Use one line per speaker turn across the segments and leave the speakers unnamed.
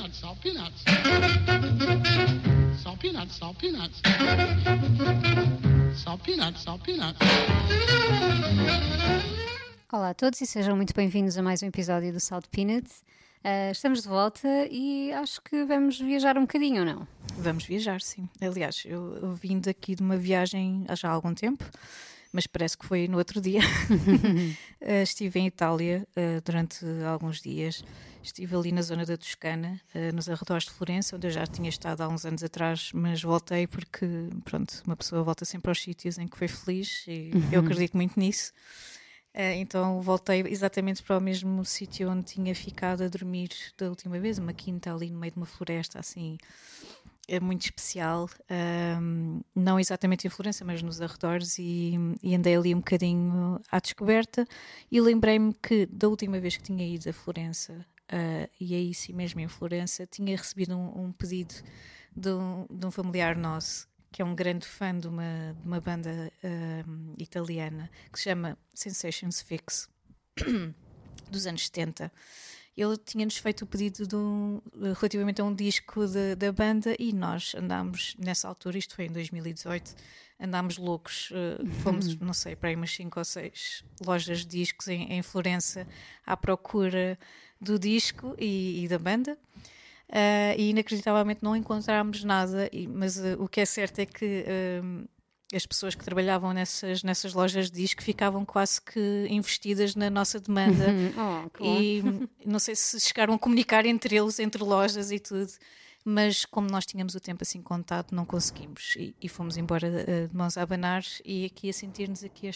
peanuts, salt peanuts. Salt peanuts, salt peanuts. Salt peanuts, salt peanuts.
Olá a todos e sejam muito bem-vindos a mais um episódio do Salt Peanuts. Estamos de volta e acho que vamos viajar um bocadinho, ou não?
Vamos viajar, sim. Aliás, eu vim daqui de uma viagem há já algum tempo, mas parece que foi no outro dia. Estive em Itália durante alguns dias. Estive ali na zona da Toscana, nos arredores de Florença, onde eu já tinha estado há uns anos atrás, mas voltei porque, pronto, uma pessoa volta sempre aos sítios em que foi feliz e eu acredito muito nisso. Então voltei exatamente para o mesmo sítio onde tinha ficado a dormir da última vez, uma quinta ali no meio de uma floresta, assim, muito especial, não exatamente em Florença, mas nos arredores, e andei ali um bocadinho à descoberta e lembrei-me que da última vez que tinha ido a Florença, e aí sim mesmo em Florença, tinha recebido um pedido de um familiar nosso, que é um grande fã de uma banda italiana que se chama Sensations Fix, dos anos 70. Ele tinha-nos feito o pedido relativamente a um disco da banda e nós andámos, nessa altura, isto foi em 2018, andámos loucos, fomos, não sei, para aí umas 5 ou 6 lojas de discos em Florença à procura do disco e da banda. E inacreditavelmente não encontrámos nada, mas o que é certo é que as pessoas que trabalhavam nessas lojas de disco ficavam quase que investidas na nossa demanda. E não sei se chegaram a comunicar entre eles, entre lojas e tudo, mas como nós tínhamos o tempo assim contado, não conseguimos e fomos embora de mãos a abanar e aqui a sentir-nos aqui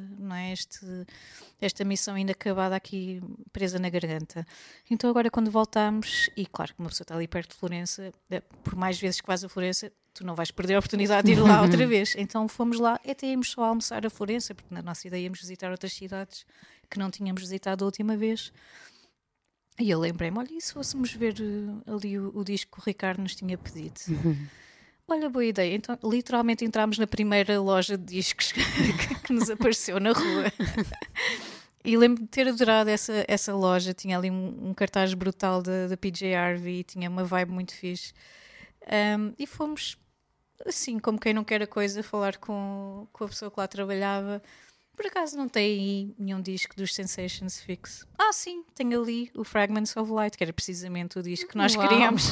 esta missão inacabada aqui presa na garganta. Então agora quando voltámos, e claro que uma pessoa está ali perto de Florença, por mais vezes que vais a Florença, tu não vais perder a oportunidade de ir lá outra vez. Então fomos lá, até íamos só almoçar a Florença, porque na nossa ideia íamos visitar outras cidades que não tínhamos visitado a última vez. E eu lembrei-me, olha, e se fôssemos ver ali o disco que o Ricardo nos tinha pedido? Olha, boa ideia. Então, literalmente entramos na primeira loja de discos que nos apareceu na rua. E lembro-me de ter adorado essa loja. Tinha ali um cartaz brutal da PJ Harvey, tinha uma vibe muito fixe. E fomos, assim, como quem não quer a coisa, falar com a pessoa que lá trabalhava. Por acaso não tem aí nenhum disco dos Sensations Fix? Sim, tem ali o Fragments of Light, que era precisamente o disco que nós queríamos.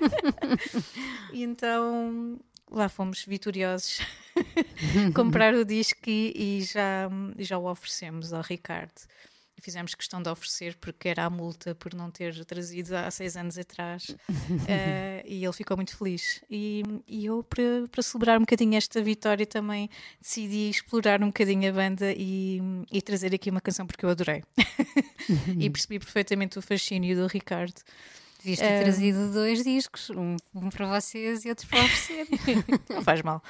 E então lá fomos vitoriosos comprar o disco e já o oferecemos ao Ricardo. E fizemos questão de oferecer porque era a multa por não ter trazido há 6 anos atrás. E ele ficou muito feliz. E eu, para celebrar um bocadinho esta vitória, também decidi explorar um bocadinho a banda e trazer aqui uma canção porque eu adorei. E percebi perfeitamente o fascínio do Ricardo.
Devias ter trazido 2 discos, um para vocês e outro para oferecer.
Não faz mal.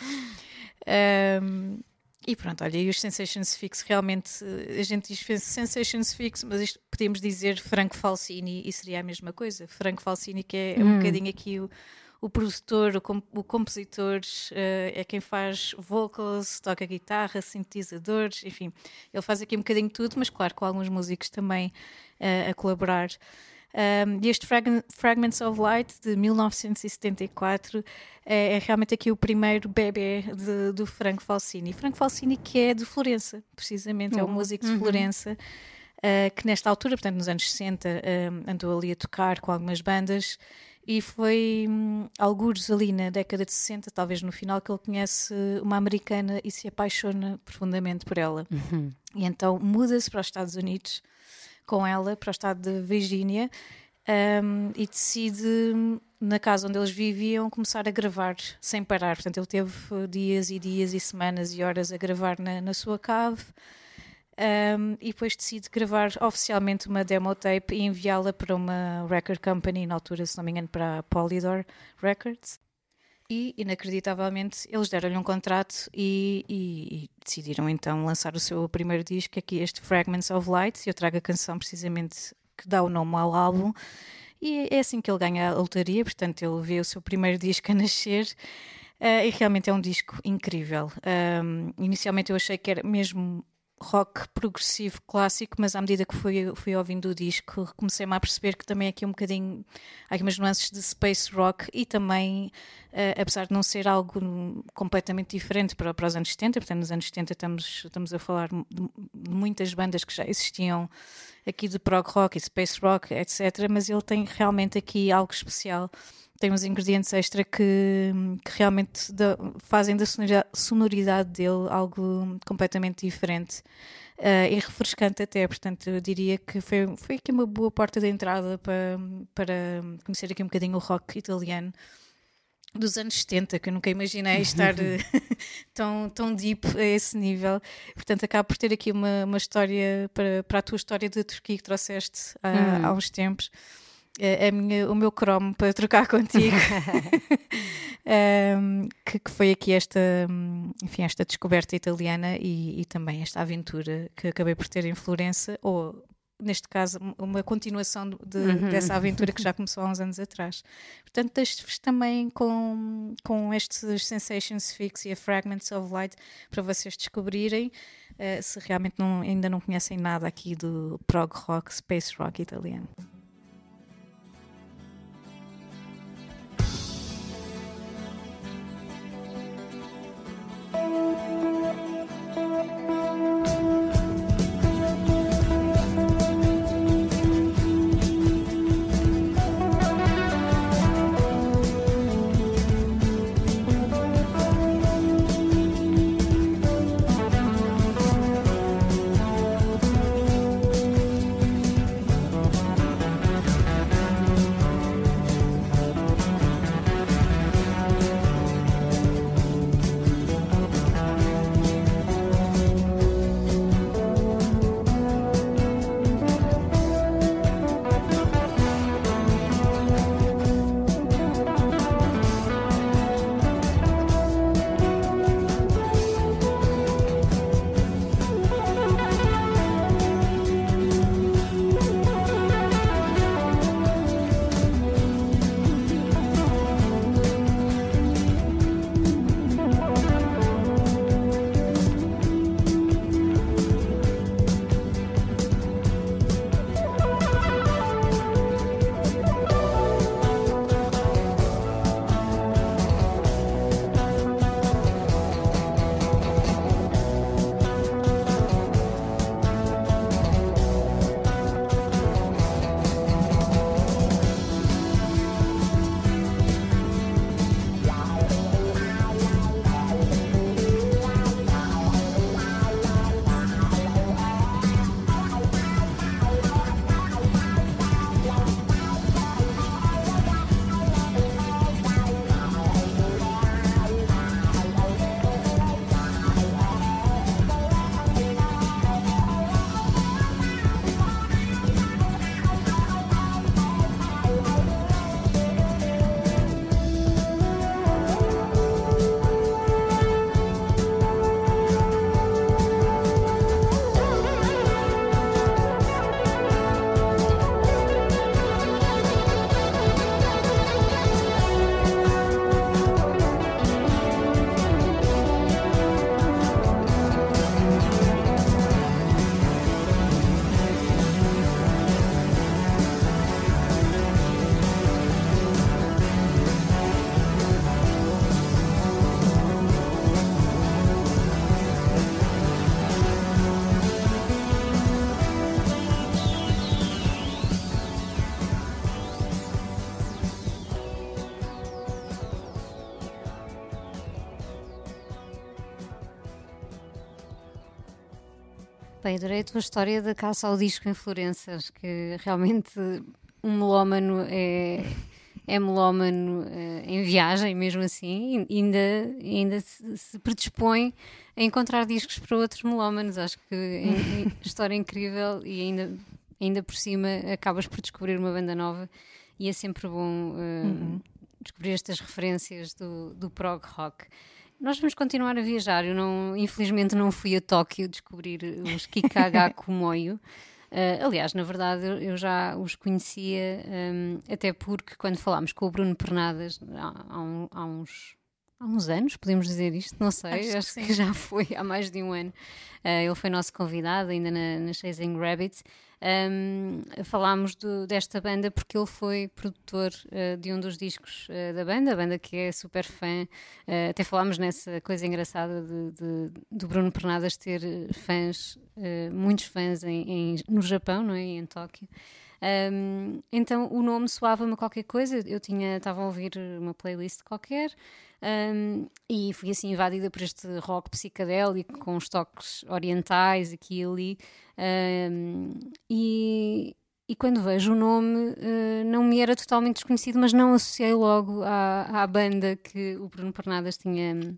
E pronto, olha, e os Sensations Fix, realmente, a gente diz Sensations Fix, mas isto podíamos dizer Franco Falsini e seria a mesma coisa. Franco Falsini, que é um bocadinho aqui o produtor, o compositor, é quem faz vocals, toca guitarra, sintetizadores, enfim, ele faz aqui um bocadinho de tudo, mas claro, com alguns músicos também a colaborar. E este Fragments of Light de 1974 é realmente aqui o primeiro bebê do Franco Falsini. Franco Falsini, que é de Florença, precisamente, é um músico de Florença, que nesta altura, portanto nos anos 60, andou ali a tocar com algumas bandas e foi algures ali na década de 60, talvez no final, que ele conhece uma americana e se apaixona profundamente por ela. E então muda-se para os Estados Unidos com ela para o estado de Virgínia e decide, na casa onde eles viviam, começar a gravar sem parar. Portanto, ele teve dias e dias e semanas e horas a gravar na sua cave e depois decide gravar oficialmente uma demo tape e enviá-la para uma record company, na altura, se não me engano, para a Polydor Records. E, inacreditavelmente, eles deram-lhe um contrato e decidiram então lançar o seu primeiro disco, aqui este Fragments of Light. Eu trago a canção precisamente que dá o nome ao álbum. E é assim que ele ganha a lotaria, portanto ele vê o seu primeiro disco a nascer. E realmente é um disco incrível. Inicialmente eu achei que era mesmo rock progressivo clássico, mas à medida que fui ouvindo o disco, comecei-me a perceber que também aqui um bocadinho, há aqui umas nuances de space rock e também, apesar de não ser algo completamente diferente para os anos 70, portanto nos anos 70 estamos a falar de muitas bandas que já existiam aqui de prog rock e space rock, etc., mas ele tem realmente aqui algo especial. Tem uns ingredientes extra que realmente fazem da sonoridade dele algo completamente diferente e refrescante até. Portanto, eu diria que foi aqui uma boa porta de entrada para conhecer aqui um bocadinho o rock italiano dos anos 70, que eu nunca imaginei estar tão deep a esse nível. Portanto, acabo por ter aqui uma história para a tua história da Turquia que trouxeste há uns tempos. O meu cromo para trocar contigo que foi aqui esta descoberta italiana e também esta aventura que acabei por ter em Florença, ou neste caso uma continuação dessa aventura que já começou há uns anos atrás. Portanto, deixo-vos também com estes Sensations Fix e a Fragments of Light para vocês descobrirem se realmente ainda não conhecem nada aqui do prog rock, space rock italiano.
Bem, adorei a tua história da caça ao disco em Florença. Acho que realmente um melómano é melómano em viagem, mesmo assim, e ainda se predispõe a encontrar discos para outros melómanos. Acho que é história incrível e ainda por cima acabas por descobrir uma banda nova e é sempre bom descobrir estas referências do prog rock. Nós vamos continuar a viajar. Infelizmente não fui a Tóquio descobrir os Kikagaku-moyo. Aliás, na verdade, eu já os conhecia, até porque quando falámos com o Bruno Pernadas há há uns anos, podemos dizer isto, não sei, acho que já foi há mais de um ano. Ele foi nosso convidado ainda na Chasing Rabbits. Falámos desta banda porque ele foi produtor de um dos discos da banda, a banda que é super fã. Até falámos nessa coisa engraçada do Bruno Pernadas ter fãs, muitos fãs no Japão, não é? Em Tóquio. Então o nome soava-me qualquer coisa. Eu estava a ouvir uma playlist qualquer e fui assim invadida por este rock psicadélico com os toques orientais aqui e ali, e quando vejo o nome não me era totalmente desconhecido, mas não associei logo à banda que o Bruno Pernadas tinha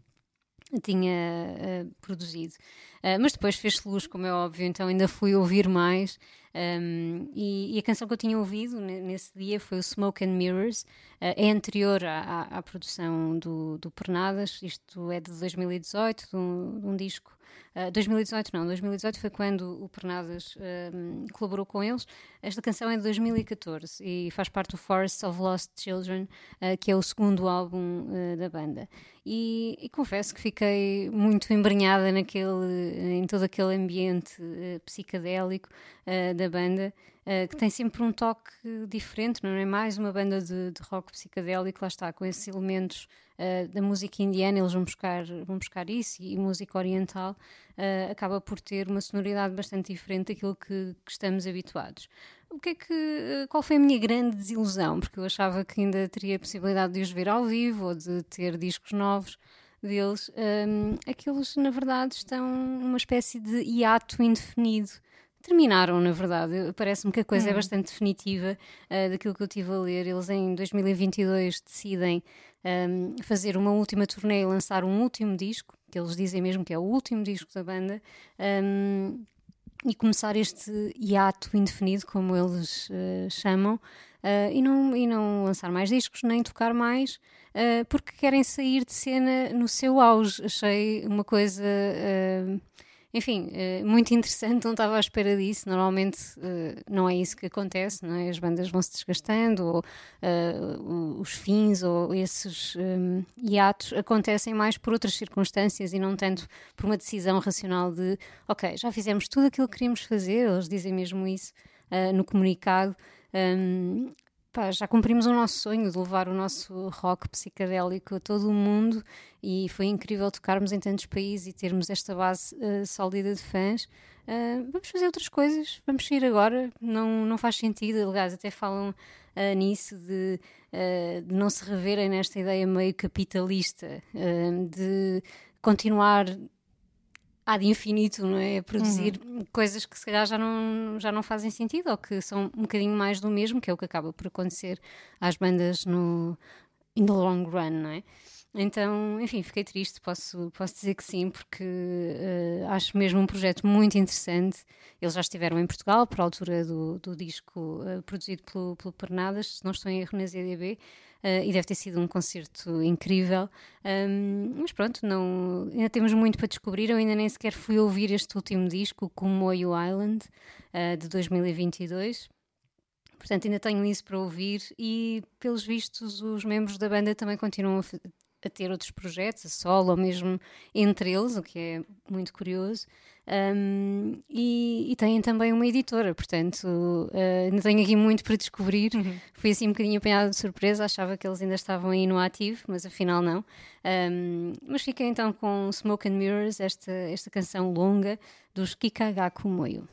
produzido. Mas depois fez-se luz, como é óbvio, então ainda fui ouvir mais. E a canção que eu tinha ouvido nesse dia foi o Smoke and Mirrors. É anterior à produção do Pernadas. Isto é de 2018, de um disco. 2018 foi quando o Pernadas colaborou com eles. Esta canção é de 2014 e faz parte do Forests of Lost Children, que é o segundo álbum da banda. E confesso que fiquei muito embrenhada em todo aquele ambiente psicadélico da banda, que tem sempre um toque diferente, não é? Mais uma banda de rock psicadélico, lá está, com esses elementos da música indiana, eles vão buscar isso, e música oriental acaba por ter uma sonoridade bastante diferente daquilo que estamos habituados. Qual foi a minha grande desilusão? Porque eu achava que ainda teria a possibilidade de os ver ao vivo ou de ter discos novos deles. Aqueles, na verdade, estão numa espécie de hiato indefinido. Terminaram, na verdade. Parece-me que a coisa é bastante definitiva daquilo que eu estive a ler. Eles em 2022 decidem fazer uma última turnê e lançar um último disco, que eles dizem mesmo que é o último disco da banda, e começar este hiato indefinido, como eles chamam, e não lançar mais discos, nem tocar mais, porque querem sair de cena no seu auge. Achei uma coisa... enfim, muito interessante, não estava à espera disso. Normalmente não é isso que acontece, não é? As bandas vão se desgastando, ou os fins ou esses hiatos acontecem mais por outras circunstâncias e não tanto por uma decisão racional de ok, já fizemos tudo aquilo que queríamos fazer. Eles dizem mesmo isso no comunicado. Já cumprimos o nosso sonho de levar o nosso rock psicadélico a todo o mundo e foi incrível tocarmos em tantos países e termos esta base sólida de fãs. Vamos fazer outras coisas, vamos sair agora, não faz sentido. Aliás, até falam nisso de não se reverem nesta ideia meio capitalista, de continuar ad infinito, não é? A produzir coisas que se calhar já não fazem sentido ou que são um bocadinho mais do mesmo, que é o que acaba por acontecer às bandas in the long run, não é? Então, enfim, fiquei triste, posso dizer que sim, porque acho mesmo um projeto muito interessante. Eles já estiveram em Portugal, por altura do disco produzido pelo Pernadas, se não estou em erro, na ZDB, e deve ter sido um concerto incrível. Mas pronto, ainda temos muito para descobrir. Eu ainda nem sequer fui ouvir este último disco, o Kumoyo Island, de 2022. Portanto, ainda tenho isso para ouvir e, pelos vistos, os membros da banda também continuam a ter outros projetos, a solo ou mesmo entre eles, o que é muito curioso. E têm também uma editora, portanto ainda tenho aqui muito para descobrir. Fui assim um bocadinho apanhada de surpresa, achava que eles ainda estavam aí no ativo, mas afinal não. Mas fiquei então com Smoke and Mirrors, esta canção longa dos Kikagaku Moyo.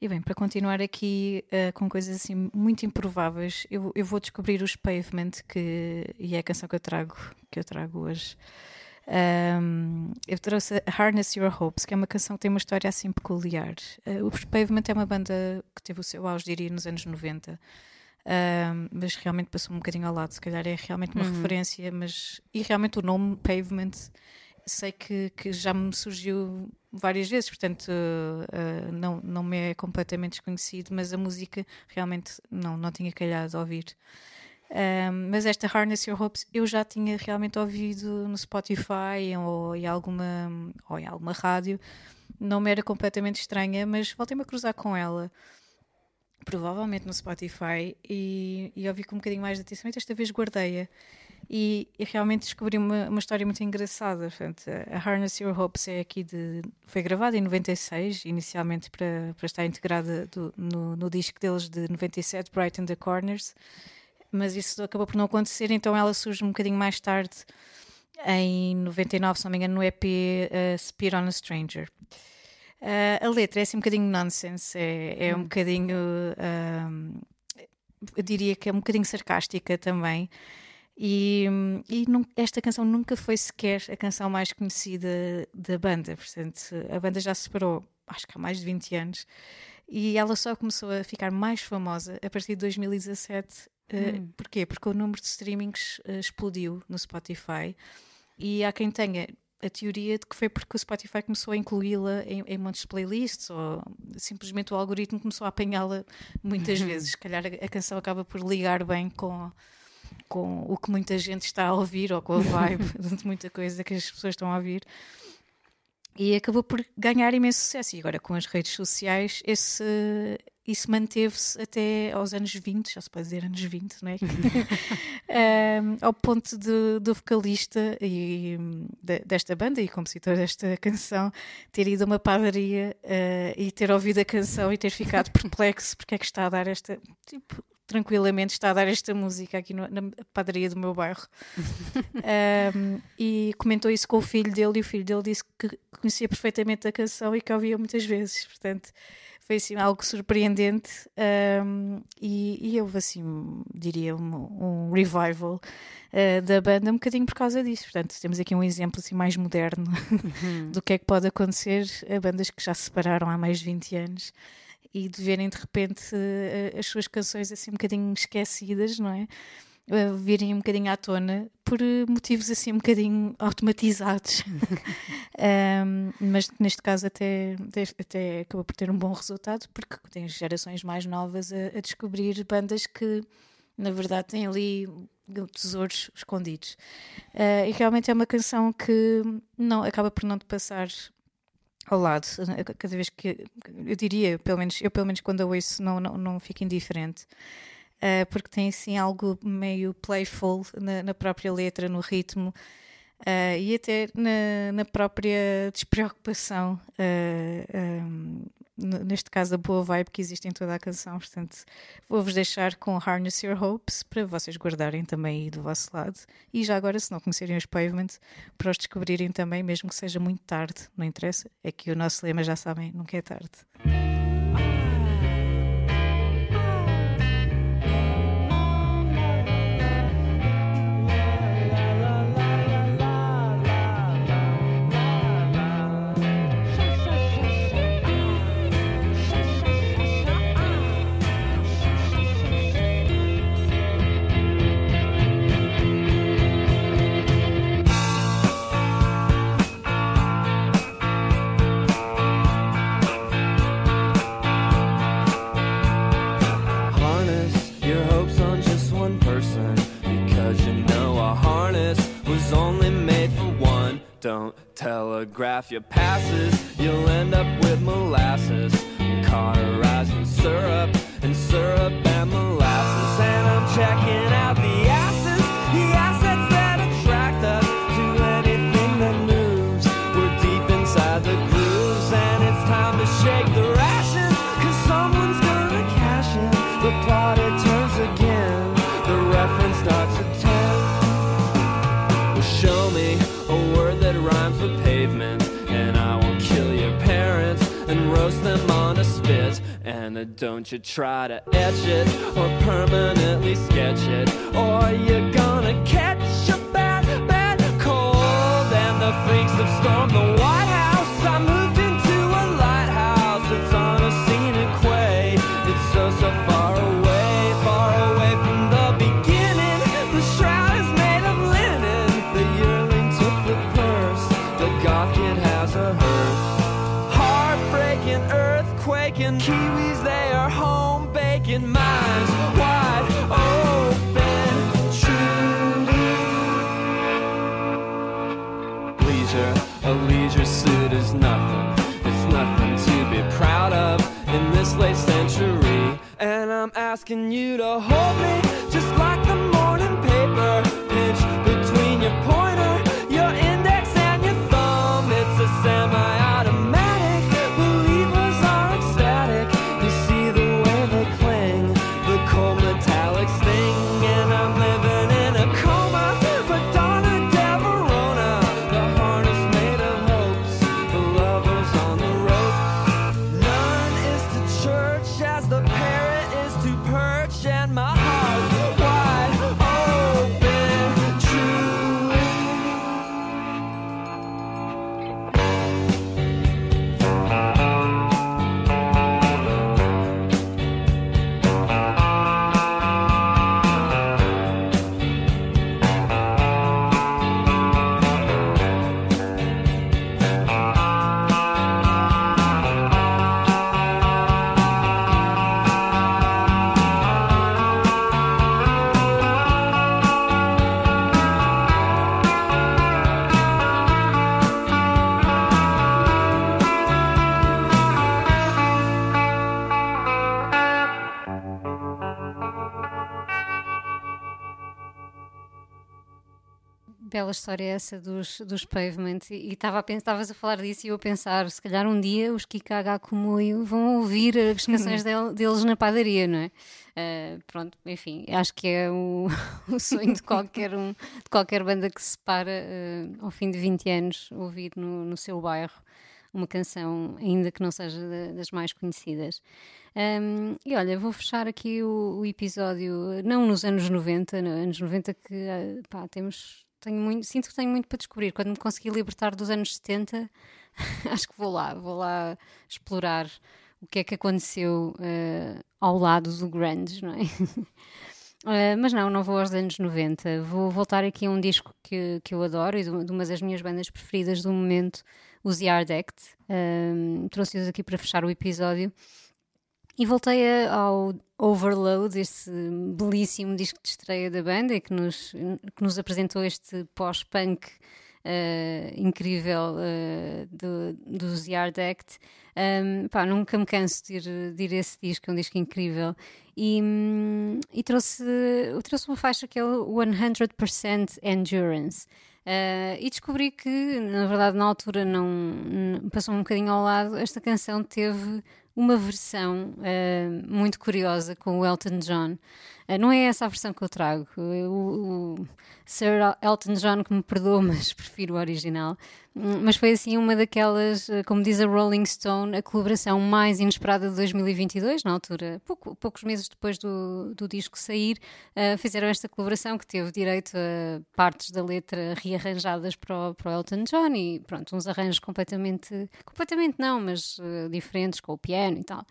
E bem, para continuar aqui com coisas assim muito improváveis, eu vou descobrir os Pavement, e é a canção que eu trago hoje. Eu trouxe a Harness Your Hopes, que é uma canção que tem uma história assim peculiar. Os Pavement é uma banda que teve o seu auge, diria, nos anos 90. Mas realmente passou um bocadinho ao lado. Se calhar é realmente uma referência, e realmente o nome Pavement sei que já me surgiu várias vezes, portanto não me é completamente desconhecido, mas a música realmente não tinha calhado a ouvir. Mas esta Harness Your Hopes eu já tinha realmente ouvido no Spotify ou em alguma rádio. Não me era completamente estranha, mas voltei-me a cruzar com ela, provavelmente no Spotify, e ouvi com um bocadinho mais de atenção, e desta vez guardei-a. E realmente descobri uma história muito engraçada. Portanto, a Harness Your Hopes foi gravada em 96, inicialmente para estar integrada no disco deles de 97, Bright in the Corners, mas isso acabou por não acontecer, então ela surge um bocadinho mais tarde, em 99, se não me engano, no EP Spit on a Stranger. A letra é assim um bocadinho nonsense, é um bocadinho, eu diria que é um bocadinho sarcástica também. Esta canção nunca foi sequer a canção mais conhecida da banda. Portanto, a banda já se separou, acho que há mais de 20 anos, e ela só começou a ficar mais famosa a partir de 2017. Porquê? Porque o número de streamings explodiu no Spotify, e há quem tenha a teoria de que foi porque o Spotify começou a incluí-la em montes de playlists, ou simplesmente o algoritmo começou a apanhá-la muitas vezes. Se calhar a canção acaba por ligar bem com o que muita gente está a ouvir, ou com a vibe de muita coisa que as pessoas estão a ouvir, e acabou por ganhar imenso sucesso. E agora com as redes sociais isso manteve-se até aos anos 20, já se pode dizer anos 20, não é? Ao ponto do vocalista desta banda e compositor desta canção ter ido a uma padaria e ter ouvido a canção e ter ficado perplexo porque é que está a dar tranquilamente está a dar esta música aqui na padaria do meu bairro. E comentou isso com o filho dele, e o filho dele disse que conhecia perfeitamente a canção e que a ouvia muitas vezes. Portanto, foi assim algo surpreendente, e houve assim, diria, um revival da banda um bocadinho por causa disso. Portanto, temos aqui um exemplo assim mais moderno do que é que pode acontecer a bandas que já se separaram há mais de 20 anos e de verem de repente as suas canções assim um bocadinho esquecidas, não é? Virem um bocadinho à tona por motivos assim um bocadinho automatizados. Mas neste caso até acabou por ter um bom resultado, porque tem gerações mais novas a descobrir bandas que na verdade têm ali tesouros escondidos. E realmente é uma canção que acaba por não te passar ao lado. Cada vez que eu diria, pelo menos quando eu ouço não fico indiferente, porque tem assim algo meio playful na própria letra, no ritmo, e até na própria despreocupação, neste caso a boa vibe que existe em toda a canção. Portanto, vou-vos deixar com Harness Your Hopes para vocês guardarem também aí do vosso lado, e já agora, se não conhecerem os Pavement, para os descobrirem também, mesmo que seja muito tarde, não interessa, é que o nosso lema, já sabem, nunca é tarde.
Don't telegraph your passes, you'll end up with molasses, cauterizing syrup and molasses. And I'm checking out the assets that attract us to anything that moves. We're deep inside the grooves, and it's time to shake the rations, 'cause someone's gonna cash in. The plot, it turns again, the reference starts at 10. Well, show me a word that rhymes with pavement, and I will kill your parents and roast them on a spit. And don't you try to etch it or permanently sketch it, or you're gonna catch a bad, bad cold. And the freaks have stormed the White House. I moved into a lighthouse. It's on a scenic quay. It's so, so far away from the beginning. The shroud is made of linen. The yearling took the purse. The goth kid has a hearse. Heartbreaking, earthquaking, Kiwis, they are home baking, minds wide open, truly. A leisure suit is nothing. It's nothing to be proud of in this late century. And I'm asking you to hold me just like the morning paper. Pinch between your pointer, your index and your thumb. It's a semi-automatic. Believers are ecstatic. You see the way they cling, the cold metallic sting. And I'm living in a coma for Donna Deverona. The harness made of hopes, the lovers on the ropes. None is to church as the parrot is to perch, and my heart's wide open, truly.
Bela história essa dos Pavement, e estavas a falar disso e eu a pensar, se calhar um dia os Kikaga Kumuyo vão ouvir as canções deles na padaria, não é? Pronto, enfim, acho que é o sonho de qualquer banda que se separa ao fim de 20 anos, ouvir no seu bairro uma canção, ainda que não seja das mais conhecidas. E olha, vou fechar aqui o episódio, não nos anos 90, anos 90 que sinto que tenho muito para descobrir. Quando me conseguir libertar dos anos 70, acho que vou lá explorar o que é que aconteceu ao lado do grunge, não é? Mas não vou aos anos 90. Vou voltar aqui a um disco que eu adoro e de uma das minhas bandas preferidas do momento, os The Hard Act. Trouxe-os aqui para fechar o episódio. E voltei ao Overload, esse belíssimo disco de estreia da banda que nos apresentou este pós-punk incrível do The Hard Act. Nunca me canso de ir a esse disco, é um disco incrível. E trouxe uma faixa que é o 100% Endurance. E descobri que, na verdade, na altura não passou um bocadinho ao lado. Esta canção teve uma versão muito curiosa com o Elton John. Não é essa a versão que eu trago. O Sir Elton John, que me perdoa, mas prefiro o original. Mas foi assim uma daquelas, como diz a Rolling Stone, a colaboração mais inesperada de 2022. Na altura, poucos meses depois do disco sair, fizeram esta colaboração que teve direito a partes da letra rearranjadas para o Elton John e pronto, uns arranjos completamente não, mas diferentes, com o piano e tal.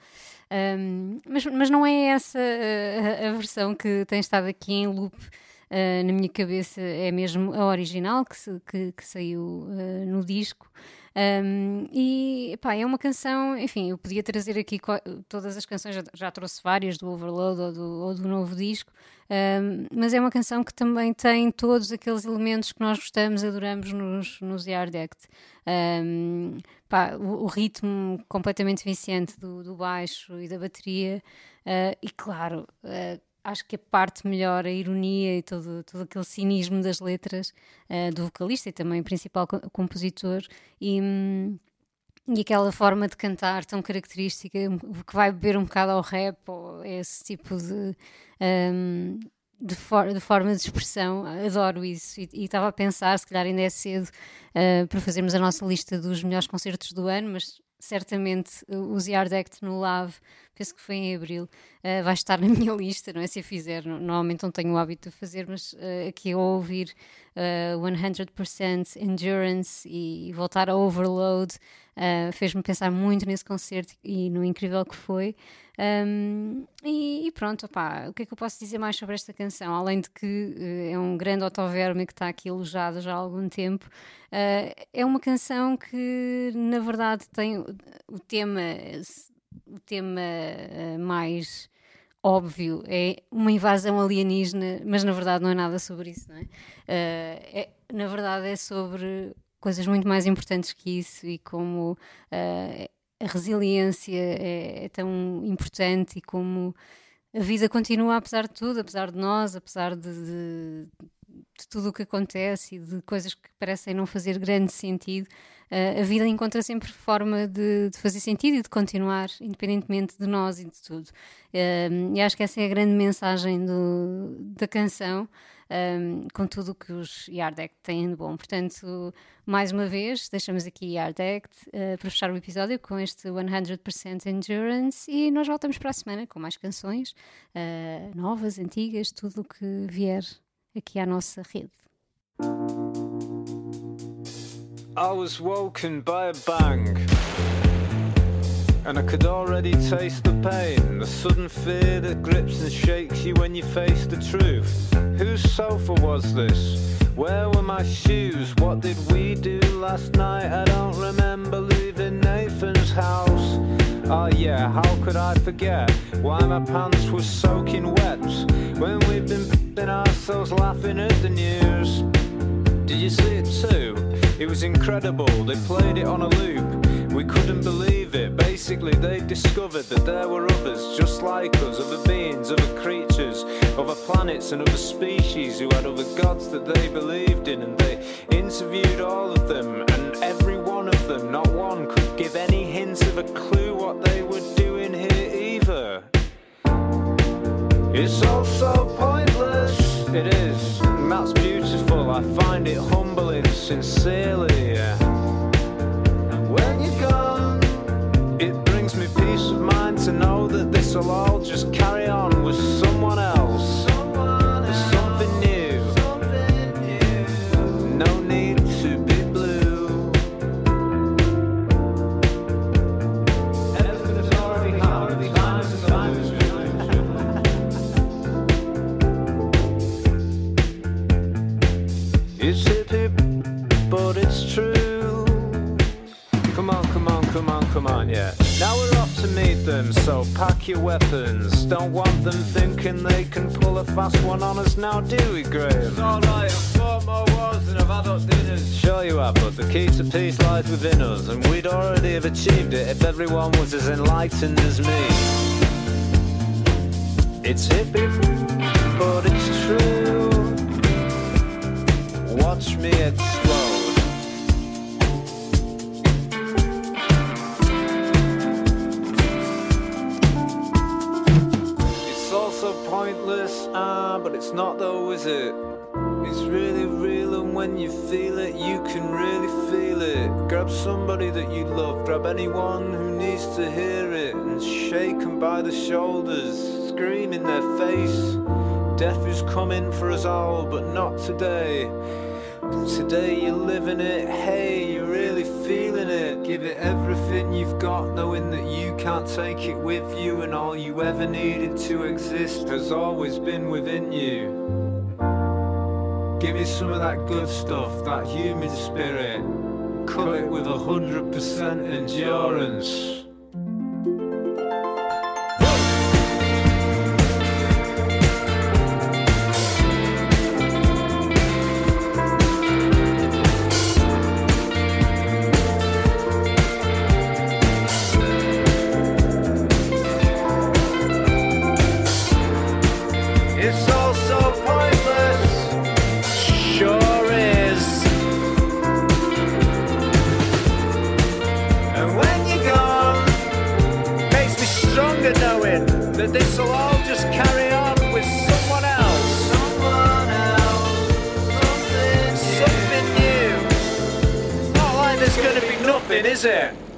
Mas não é essa a versão que tem estado aqui em loop na minha cabeça, é mesmo a original que saiu no disco. E é uma canção, enfim, eu podia trazer aqui todas as canções, já trouxe várias do Overload ou do novo disco, mas é uma canção que também tem todos aqueles elementos que nós gostamos, adoramos nos The Hard Act. O ritmo completamente viciante do baixo e da bateria, e claro, acho que a parte melhor, a ironia e todo aquele cinismo das letras do vocalista e também principal compositor, e aquela forma de cantar tão característica que vai beber um bocado ao rap ou esse tipo de forma de expressão. Adoro isso e estava a pensar, se calhar ainda é cedo para fazermos a nossa lista dos melhores concertos do ano, mas certamente o The Hard Act no Live penso que foi em abril, vai estar na minha lista, não é? Se a fizer, normalmente não tenho o hábito de fazer, mas aqui ao ouvir 100% Endurance e voltar a Overload, fez-me pensar muito nesse concerto e no incrível que foi. E pronto, opá, o que é que eu posso dizer mais sobre esta canção? Além de que é um grande autoverme que está aqui elogiado já há algum tempo, é uma canção que na verdade tem o tema mais óbvio, é uma invasão alienígena, mas na verdade não é nada sobre isso, não é? Na verdade é sobre coisas muito mais importantes que isso e como a resiliência é tão importante e como a vida continua apesar de tudo, apesar de nós, apesar de tudo o que acontece e de coisas que parecem não fazer grande sentido. A vida encontra sempre forma de fazer sentido e de continuar, independentemente de nós e de tudo. E acho que essa é a grande mensagem da canção, com tudo o que os Yard Act têm de bom. Portanto, mais uma vez, deixamos aqui Yard Act para fechar o episódio com este 100% Endurance e nós voltamos para a semana com mais canções novas, antigas, tudo o que vier aqui à nossa rede.
I was woken by a bang, and I could already taste the pain, the sudden fear that grips and shakes you when you face the truth. Whose sofa was this? Where were my shoes? What did we do last night? I don't remember leaving Nathan's house. Oh yeah, how could I forget why my pants were soaking wet when we'd been p***ing ourselves laughing at the news. Did you see it too? It was incredible, they played it on a loop. We couldn't believe it. Basically they discovered that there were others just like us, other beings, other creatures, other planets and other species who had other gods that they believed in, and they interviewed all of them, and every one of them, not one could give any hint of a clue what they were doing here either. It's all so pointless, it is, and that's beautiful. I find it humbling, sincerely, and when you're gone, it brings me peace of mind to know that this'll all just carry on with someone else, something new, no need to be blue. Everything's already happened, time is It's hip, but it's true. Come on, come on, come on, come on, yeah. Now we're off to meet them, so pack your weapons. Don't want them thinking they can pull a fast one on us now, do we, Graham? It's alright, I've fought more wars than I've had up dinners. Sure you have, but the key to peace lies within us, and we'd already have achieved it if everyone was as enlightened as me. It's hippie, but it's true. Watch me explode. It's also pointless, but it's not though, is it? It's really real, and when you feel it, you can really feel it. Grab somebody that you love, grab anyone who needs to hear it, and shake them by the shoulders, scream in their face. Death is coming for us all, but not today. Today you're living it, hey, you're really feeling it. Give it everything you've got, knowing that you can't take it with you, and all you ever needed to exist has always been within you. Give it some of that good stuff, that human spirit. Cut it with 100% endurance. This'll all just carry on with someone else. Something new. It's not like there's gonna be nothing, is it?